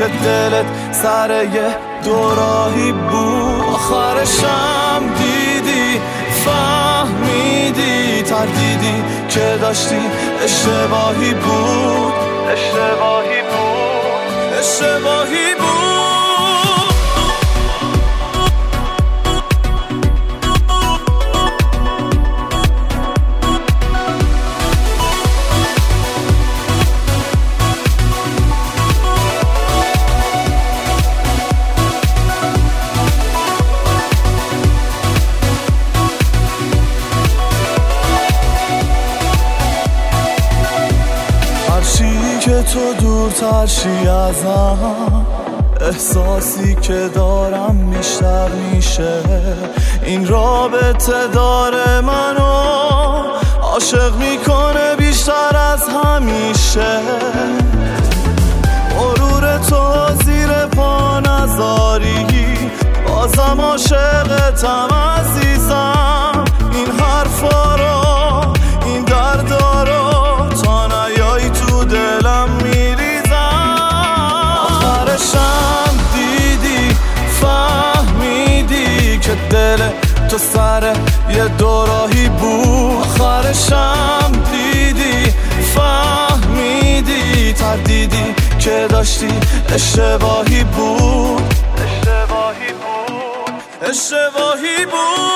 که دلت سر یه دوراهی بود. آخرشم دیدی فهمیدی تردیدی که داشتی اشتباهی بود، اشتباهی بود، اشتباهی بود. که تو دورتر شی ازم، احساسی که دارم بیشتر میشه. این رابطه داره منو عاشق میکنه بیشتر از همیشه. غرور تو زیر پا نذاری، بازم عاشقتم عزیزم. این حرفا رو، این دردا رو تا نیایی تو دلم میریزم. آخرشم دیدی فهمیدی که دل تو سر یه دوراهی بود. آخرشم دیدی فهمیدی تردیدی که داشتی اشتباهی بود، اشتباهی بود، اشتباهی بود.